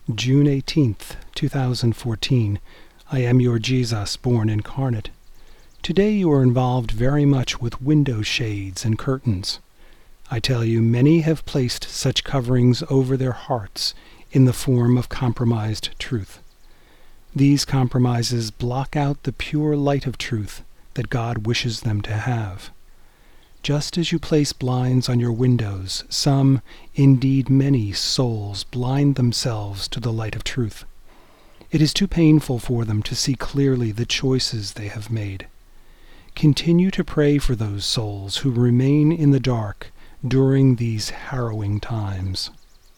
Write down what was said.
June 18th, 2014. I am your Jesus, born incarnate. Today you are involved very much with window shades and curtains. I tell you, many have placed such coverings over their hearts in the form of compromised truth. These compromises block out the pure light of truth that God wishes them to have. Just as you place blinds on your windows, some, indeed many, souls blind themselves to the light of truth. It is too painful for them to see clearly the choices they have made. Continue to pray for those souls who remain in the dark during these harrowing times.